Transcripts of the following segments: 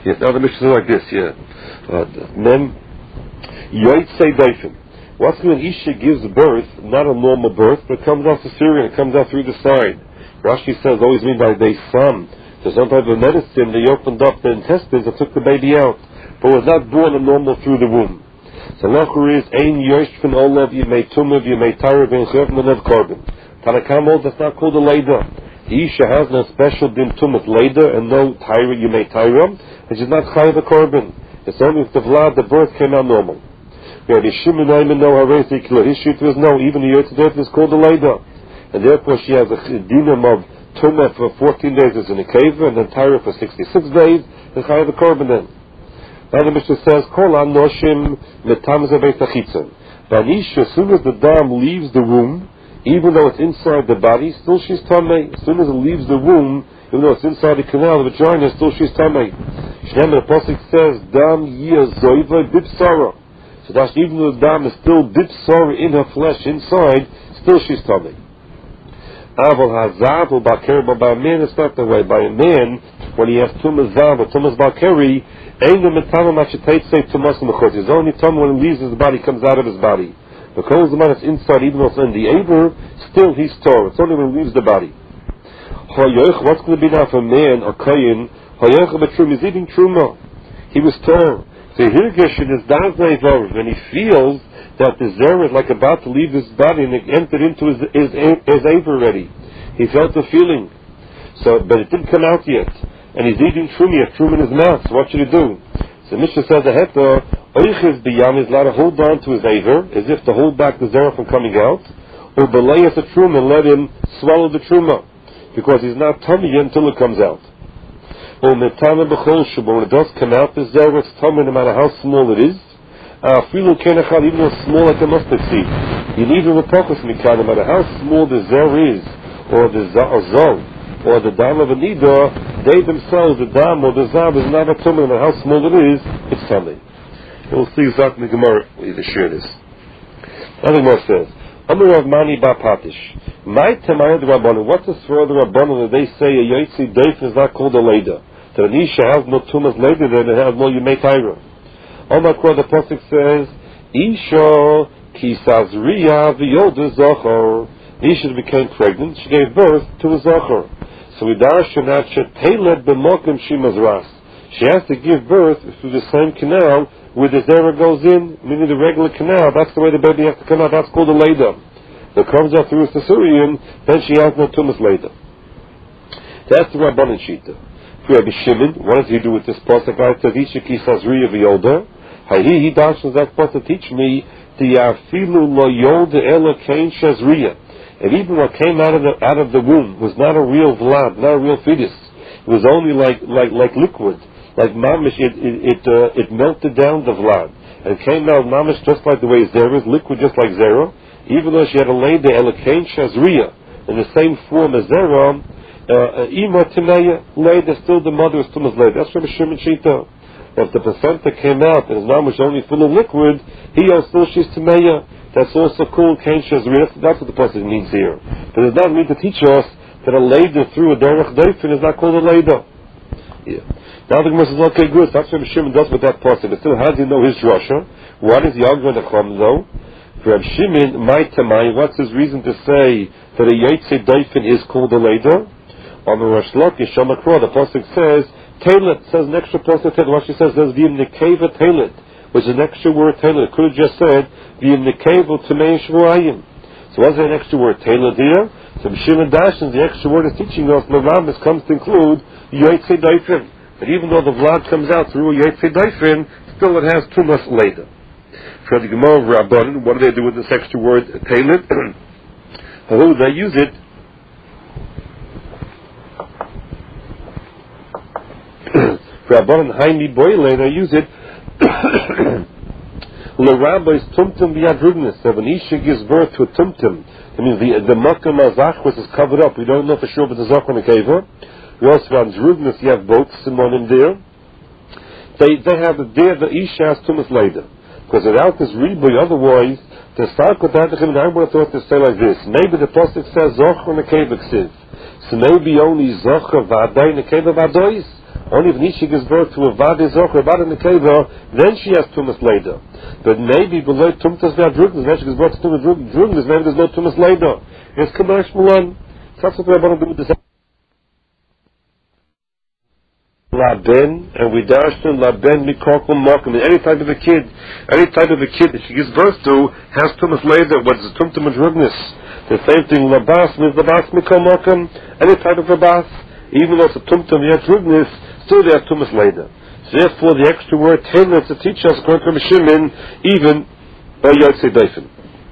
Yes, now the Mishnah says like this, Mem, Yoitzei Daifin. What's when Isha gives birth, not a normal birth, but it comes out cesarean, it comes out through the side. Rashi says, always mean by they some. There's some type of medicine, they opened up the intestines and took the baby out, but was not born a normal through the womb. So Lachur is, Ein Yoshfin Olav, Yimei Tumav, Yimei Tyra, Ben Chevn, and Korban. Tanakam, that's not called a Leda. The Isha has no special din tumas Leda, and no Tyra, Yimei Tyra, and she's not Chayav a Korban. It's only if the Vlad, the birth came out normal. We have Yishim and Ayman, no Harezi, Kila. His sheet was no, even the Yotzedef is called a Leda. And therefore she has a dinam of Tumah for 14 days as in a cave, and then Tyra for 66 days, and Chayav a Korban then. Now the Mishnah says, Kol anoshim metamza beit achitzon. Banisha, as soon as the dam leaves the womb, even though it's inside the body, still she's tamei. As soon as it leaves the womb, even though it's inside the canal, the vagina, still she's tamei. Shneim the pasuk says, Dam yia zoiva bipsara. So that's even though the dam is still bipsara in her flesh inside, still she's tamei. Aval hazav or bakeri, but by a man it's not that way. By a man, when he has tumas zav or tumas bakeri, ain't the metama machetate say tumas mechot. His only time when he leaves his body comes out of his body. Because the man is inside, even though it's in the aver, still he's torah. It's only when he leaves the body. What's going to be now for a man or kayin? He's eating truma. He was torah. So hirgeshin is daznei when he feels that the zera is like about to leave his body and it entered into his aver already. He felt the feeling. So, but it didn't come out yet. And he's eating truma, he has truma in his mouth. So what should he do? So Mishnah says the heta, oiches biyam is allowed to hold on to his aver, as if to hold back the zera from coming out, or belayas the truma and let him swallow the truma, because he's not tummy until it comes out. Or metana b'chol shubo, when it does come out, the zera is tummy no matter how small it is. Even though small like a mustard seed, you need a repokos mikad, no matter how small the zer is, or the zol, or the dam of a nida, they themselves, the dam or the zav is not a tumah, no matter how small it is, it's tummy. We'll see exactly in the Gemara we either share this. Another Gemara says, Amar Rav Mani Bar Patish, my Tamayad Rabbanon, what's the story of the Rabbanon that they say a Yotzi Deif is not called a Leda? That an Isha has no tumas Leda, then it has no Yimei Tyra. Omar Kor, the Pasuk says, Isha kisazriya v'yoda zachor. Isha became pregnant, she gave birth to a zachor. So we darshan that sheteled b'mokim shimazras. She has to give birth through the same canal where the zera goes in, meaning the regular canal. That's the way the baby has to come out. That's called a leda. If it comes out through a cesarean, then she has no tumas leda. That's the Rabbanan Shita. Rabbi Shimon, what does he do with this pasuk? I said, Isha kisazriya v'yoda. He dashes that supposed to teach me the afilu lo yolda ela kain shazriya. And even what came out of the womb was not a real vlad, not a real fetus. It was only like liquid, like mamish. It melted down the vlad and came out mamish just like the way zera is liquid, just like zera. Even though she had a leda ela kain shazriya in the same form as zera, ima timeya leda, still the mother is tumas leda. That's from Shimon Shita. If the placenta came out and his mom was only full of liquid, he still she's tameya. That's also called kain shazriya. That's what the pasuk means here. But it does not mean to teach us that a leda through a derech deifin is not called a leda. Yeah. Now the Gemara says, okay, good. That's what Shimon does with that pasuk. But still, how do you know his drasha? What is the argument of Chum though? For Reb Shimon, my tamai, what's his reason to say that a yotze deifin is called a leda? On the Rosh Lakish, Shamakra, the pasuk says, Talit says an extra pasuk. What she says there's v'im nekeva talit, which is an extra word talit. It could have just said v'im nekeva tamei shvuayim. So what's an extra word talit here? So Shimon Dashan, the extra word is teaching us the Rambam comes to include yotze daifin. But even though the vlad comes out through yotze daifin, still it has tumas leda. For the Gemara of Rabbanan, what do they do with this extra word talit? How do they use it? Rabbanan Haimi Boile, they use it. The rabbis tumtum biyadrugnis. If an isha gives birth to a tumtum, I mean the makam azachwas is covered up. We don't know for sure, but the zachwan akeva. We also have drugnis. You have both simon in there. They have the isha has tumas leda, because without this riboy, otherwise the sarkot hadachim. I would have thought to say like this. Maybe the pasuk says zachwan akeva ksiv. So maybe only zachar v'aday nekeva v'adois. Only if Nisha gives birth to a Vade Zoch or Vade Nekeva, then she has Tumas later. But maybe below Tumtas Vadrugnas, when she gives birth to Tumas Drugnas, maybe there's no Tumas later. It's Kamash Mulan. That's what we're going to do with this. Laben, and we dashed in Laben Mikokum Mokum. Any type of a kid that she gives birth to has Tumas later. What is the Tumtum Drugnas? The same thing, Labas means Labas Mikom Mokum. Any type of a bas, even though it's a Tumtum Drugnas, still they have Tumas later. So therefore, the extra word Taylor to teach us according to Shimon, even by Yotzei Deifen.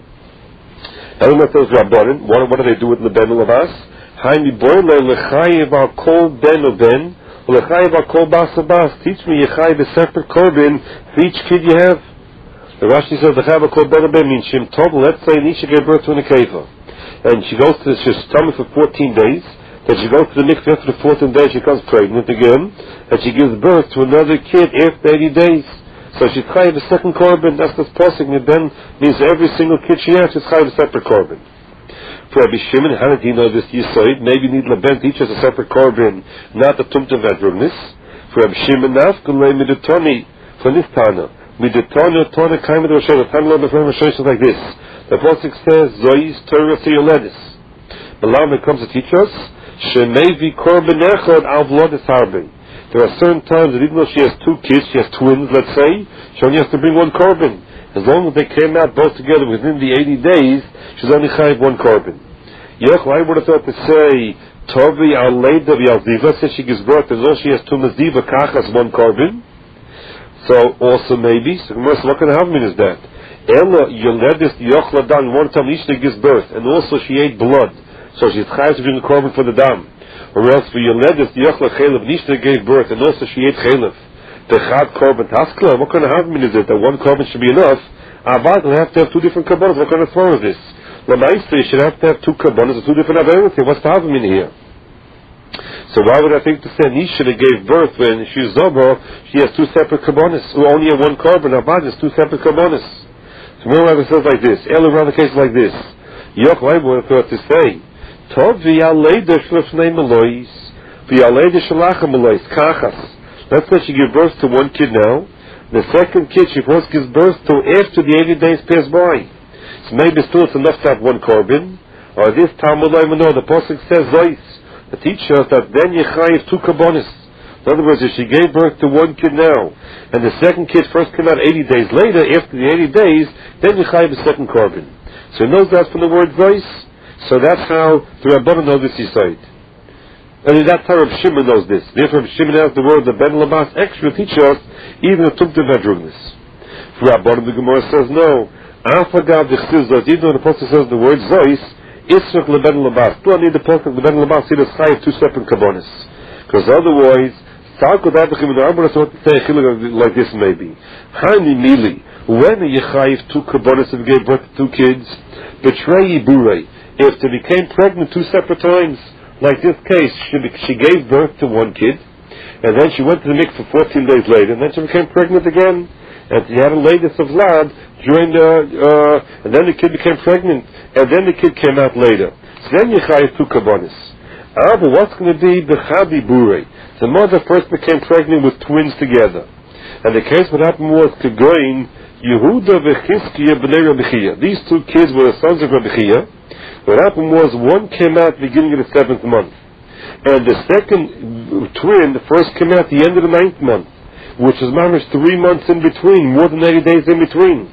I don't know if those Rabbanim. What do they do with Leben and Labas? Haimi Boile Lechayev Al Kol Ben or Ben. Lechayev Al Kol Bas Bas. Teach me Yechayev a separate korban for each kid you have. The Rashi says Lechayev Al Kol Ben or Ben means Shem Tov. Let's say Nisha gave birth to a Nekeva, and she goes to she's stomach for 14 days. Then she goes to the mikveh after the 14th day. She comes pregnant again, and she gives birth to another kid after 80 days. So she's chayav a second korban. That's the posuk. And then means every single kid she has is chayav a separate korban. For Rabbi Shimon, how did he know this yisoid? Maybe need Laben teach us a separate korban, not the tumtum vadrugnis. For Rabbi Shimon, nafkulei midutoni for this tana. Midutoni tana kaimad Roshon. The time of Roshon is like this. The posuk says zois Torah theoledis. The Lama comes to teach us. Shemevi korban echad al vlodis harbin. There are certain times that even though she has two kids, she has twins, let's say, she only has to bring one korban. As long as they came out both together within the 80 days, she's only chayiv one korban. I would have thought to say Tovi al leida v'al ziva, since she gives birth, as though she has two maziva kachas one korban. So also maybe, so what kind of havmin is that? Ella yoledis yochla one time Ishna gives birth, and also she ate blood. So she's chayav to bring a korban for the dam. Or else for Yoledis, the Yochla Chelev, Nishna gave birth, and also she ate Chelev. The Chad korban taskla, what kind of havmin is it? That one korban should be enough? Avad will have to have two different korbanos. What kind of throw is this? Lamaisa, you should have to have two korbanos or two different averos. What's the havmin here? So why would I think to say Nishna gave birth when she's Zobo, she has two separate korbanos, who only have one korban? Avad has two separate korbanos. So more Rabbi says like this, Elu around the case like this. Yochla would have thought to say, Tov v'yaleda shlefnei melois, v'yaleda shalachem melois, kachas. Let's say she gives birth to one kid now. The second kid she first gives birth to after the 80 days pass by. So maybe still it's enough to have one korban. Or this Talmud Loimano, the Pasuk says Zois, the teacher that then Yechayev two korbanos. In other words, if she gave birth to one kid now, and the second kid first came out 80 days later, after the 80 days, then Yechayev a second korban. So he knows that from the word Zois. So that's how the Rabbanan know this Yisayid. And that's how Reb Shimon knows this. Therefore Reb Shimon has the word the Ben Labas extra teach us even a Tumtum Vadrugnis. For Rabbanan the Gemara says no. Afagav Dichsiz Zois, even though the Pasuk says the word Zois, Israch LeBen Labas. Do I need the Pasuk LeBen Labas? See the Chayav two separate Kabbonis. Because otherwise, Salko Dabachim and the Rabbanan want to say a like this maybe. Hani Mili, when are you Chayav two Kabbonis if you gave birth to two kids? Betray Burei. If they became pregnant two separate times, like this case, she gave birth to one kid, and then she went to the mikveh 14 days later, and then she became pregnant again, and she had a latest of lad during and then the kid became pregnant, and then the kid came out later. So then Yechayev two kabbonis. But what's going to be b'chabi burei? The mother first became pregnant with twins together, and the case what happened was Kegoin Yehuda v'Chizkiya b'nei Rabbi Chia. These two kids were the sons of Rabbi Chia. What happened was one came out at the beginning of the 7th month, and the second twin, the first came out at the end of the 9th month, which is mamish 3 months in between, more than 80 days in between.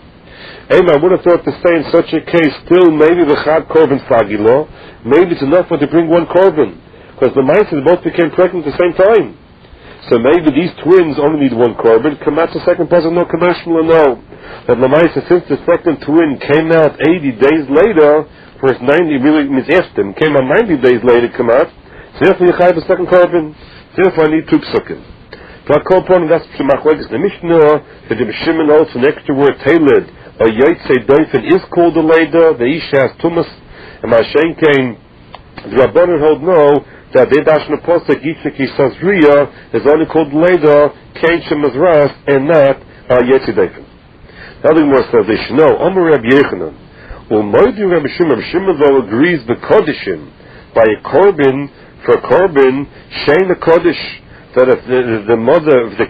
I would have thought to say in such a case, still maybe the chad korban slagilo, maybe it's enough for to bring one korban, because the mice both became pregnant at the same time. So maybe these twins only need one korban. Come out the second person, no kamashmala, no. That the mice, since the second twin came out 80 days later, first 90 really means after them, came out 90 days later, come out. So therefore you have a second korban. Therefore I need two psukim. So I call upon that's the Mishnah that the Shimon holds an extra word tailed. A Yotzei Doifen is called a Leda. The Isha has Tumas, and Mashen came. The Rabbanan hold no that they dash in the posuk Yitzchak Yisazriya is only called Leda, Kain Shemazras, and not Yotzei Doifen. Now the Gemara says they should know. Omer Rabbi Yechanan. U'moidi Rabbi Shimon though agrees the Kodishim by a korban for a korban shein a Kodish that if the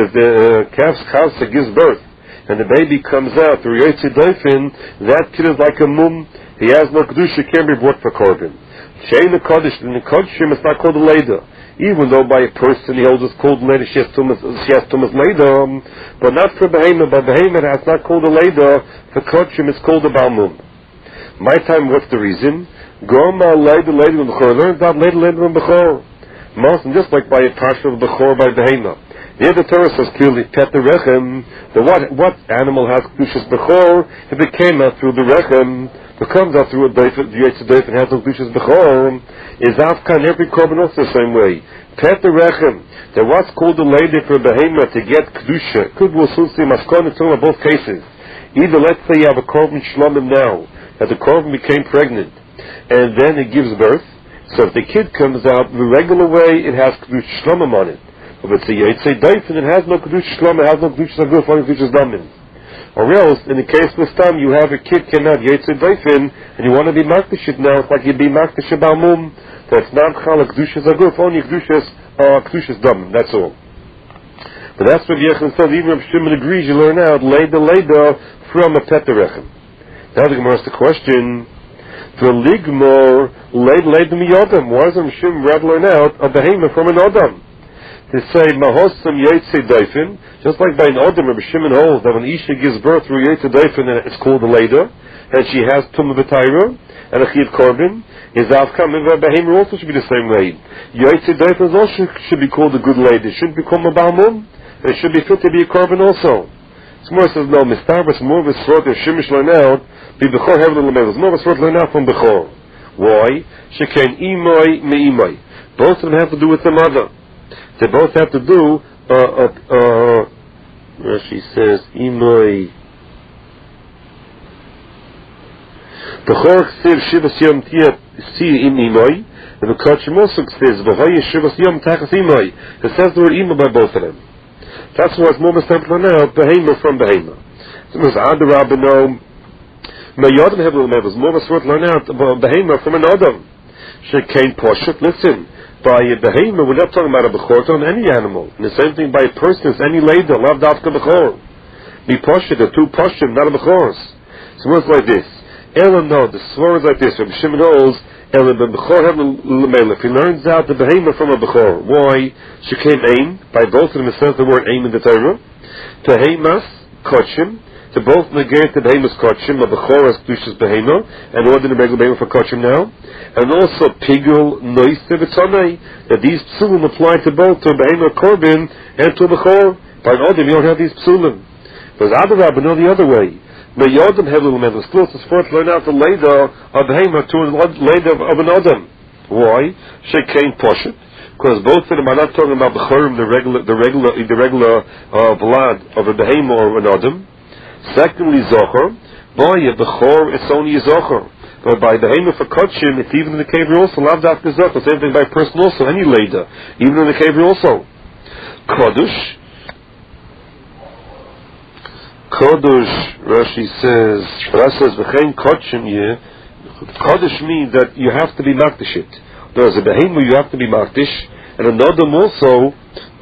calf's chavsa gives birth, and the baby comes out through Yotze Dofen, that kid is like a mum. He has no kedusha, can't be brought for korban. Shein the Kodesh, in the Kodeshim, it's not called a Leda. Even though by a person he holds it's called a Leda, she has Tumas Leda, but not for Behemah. By Behemah, it's not called a Leda. For Kodeshim, it's called a Balmum. My time, what's the reason? Goma Leda B'Chor. Learn about Leda B'Chor. Most, just like by a partial B'Chor by Behemah. The other Torah says clearly, Pet the Rechem, what animal has Kedushas Bechor? If it came out through the Rechem, it comes out through the Yotze Dofen, has no Kedushas Bechor, is Afkan every korban also the same way. Pet the Rechem, that what's called a lady for Behemah to get Kedusha, could will soon see Maskon and in both cases. Either let's say you have a korban shlomim now, that the korban became pregnant, and then it gives birth, so if the kid comes out the regular way, it has Kedusha shlomim on it. But it's a Yotze Dofen, it has no Kedusha Shlom, it has no Kedusha Aguf, only Kedusha Damin. Or else, in the case of Stam, you have a kid came out Yotze Dofen, and you want to be Makdashit now, it's like you be Makdash Balmum, that's not Chala Kedusha Aguf, only Kedusha Damin, that's all. But that's what Yechon says, even if Shimon agrees, you learn out, Leda, from a Petarechem. Now the Gemara asks the question, for Ligmor, Leda Miyodam, why does Shimon rather learn out a Behemah from an Odam? To say Mahosam Yotze Dofen, just like by an Odom, Rabbi Shimon holds that when Isha gives birth through Yotze Dofen, it's called a Leda, and she has Tumah B'Tayra and a Chiv Korban. His Avkam and Behemah also should be the same way. Yotze Dofen also should be called a good Leda. It shouldn't become a Balmum, and it should be fit to be a Korban also. Smor says no. Mistabas more of a sort of Shimish learn out. Be Bechor Heaven and Lemev. More of a sort learn out from Bechor. Why? Shekain Imoi Meimoi. Both of them have to do with the mother. They both have to do, she says, Imoi. Bechor Ksiv Shivas Yom Tia Si Im Imoi. And the Kodshim also says, V'hoye Shivas Yom Tachas Imoi. It says the word Imoi by both of them. That's why it's more mistemple now, Behemah from Behemah. So it was Ad Rabbino, Mayodam Hebel Mevels, more of a sort learn out Behemah from an Adam. Shekain Poshet, listen. By a Behemah, we're not talking about a Bechor, on any animal. And the same thing by a person, it's any Leda, Lav Dafka Bechor. Be Poshet, the two Poshim, not a Bechors. So it's like this. Ela no, the swore is like this. Rabbi Shimon holds, Ela ben Bechor Hebel Lemelech. He learns out the Behemah from a Bechor. Why? She came Aim. By both of them it says the word Aim in the Torah. Tehemas, Kodshim. To both negate the Behemoth's Kodshim, a Bechor as Kedushas Behemah, and ordinary regular Behemah for Kodshim now. And also Pigul, Noise, Vitzonai, that these Psulim apply to both to a Behemah Korban and to a Bechor. By an Odim, you don't have these Psulim. There's other Rabbi, no the other way. May Yodim have little members. Still, it's for to learn out the Leda of Behemah to a Leda of an Odim. Why? Shekain Poshet. Because both of them are not talking about Bechorim, the regular blood of a Behemah or an Odim. Secondly, Zohar. By a Bechor, it's only a Zohar. But by Behemah for Kodshim, it's even in the cave also. Lav Dafka Zohar. Same thing by a person also. Any Leda. Even in the cave also. Kodush. Rashi says, V'chein Kodshim ye. Kodush means that you have to be Makdashit. There's a Behemah, you have to be Makdish. And another also,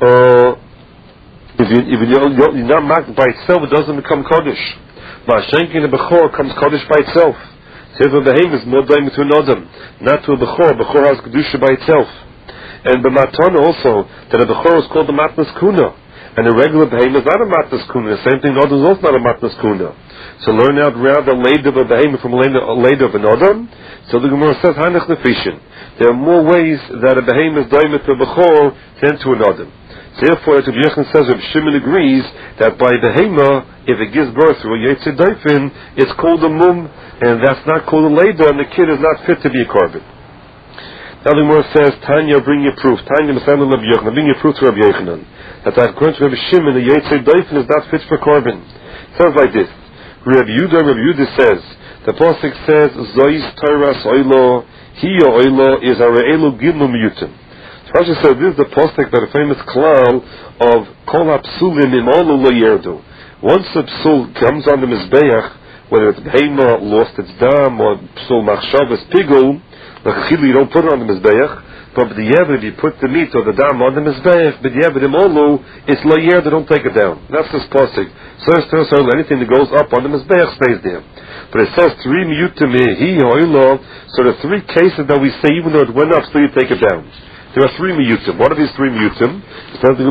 if you're not marked by itself, it doesn't become Kodesh. Ma'ashenkin a Bechor comes Kodesh by itself. Says the Behemah is more daim to an Adam, not to a Bechor. Bechor has Kedusha by itself. And the Matana also, that a Bechor is called the Matnas Kuna. And a regular Behemah is not a Matnas Kuna. The same thing, Adam is also not a Matnas Kuna. So learn out rather Leda of a Behemah from a Leda of an Adam. So the Gemara says, Hanach Nefishin. There are more ways that a Behemah is daim to a Bechor than to an Adam. Therefore, as Yechon says, Rabbi Shimon agrees that by Behemah, if it gives birth through a Yotze Dofen, it's called a mum, and that's not called a Leda, and the kid is not fit to be a korban. Now the Gemara says, Tanya, bring your proof. Tanya, Masala Rabbi Yochanan, bring your proof to Rabbi Yochanan. That according to Rabbi Shimon, the Yotze Dofen is not fit for korban. It sounds like this. Rabbi Yudah says, the Pasuk says, Zois Torahs Oilo, Hiya Oilo is Are'elu Gimel Miyutim. Rashi said this is the postek, that a famous klal of kol hapsulim imolu lo yerdu. Once a psul comes on the mizbeach, whether it's behemah lost its dam or psul machshavas pigul, you don't put it on the mizbeach. But b'diavad, if you put the meat or the dam on the mizbeach, b'diavad imolu, it's loyer, they don't take it down. That's this pasuk. So anything that goes up on the mizbeach stays there. But it says 3 miyutim he hoilo. So the 3 cases that we say, even though it went up, still you take it down. There are 3 miyutim. What are these 3 miyutim?